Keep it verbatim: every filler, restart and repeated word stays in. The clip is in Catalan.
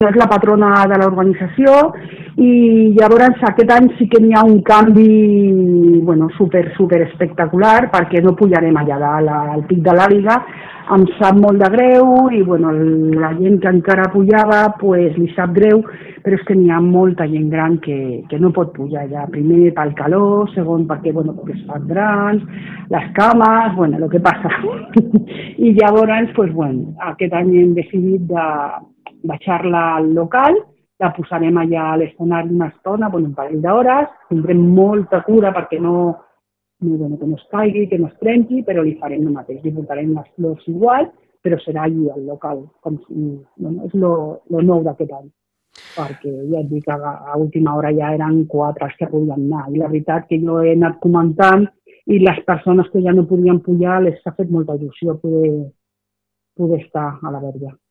és la patrona de l'organització i llavors aquest any sí que n'hi ha un canvi bueno, super, super espectacular perquè no pujarem allà dalt al pic de l'Àliga, em sap molt de greu i bueno, la gent que encara pujava pues, li sap greu, però és que n'hi ha molta gent gran que, que no pot pujar allà, primer pel calor, segon perquè, bueno, perquè es fan grans, les cames, bueno, el que passa. I llavors, pues, bueno, aquest any hem decidit de baixar-la al local, la posarem allà a l'escenari una estona, bueno, un parell d'hores, tindrem molta cura perquè no, no, bueno, que no es caigui, que no es trenqui, però li farem el mateix, li portarem les flors igual, però serà allí al local, com si, bueno, és lo, lo nou d'aquest any, perquè ja et dic que a, a última hora ja eren quatre els que podien anar, i la veritat que jo he anat comentant i les persones que ja no podien pujar les ha fet molta il·lusió poder, poder estar a la verge.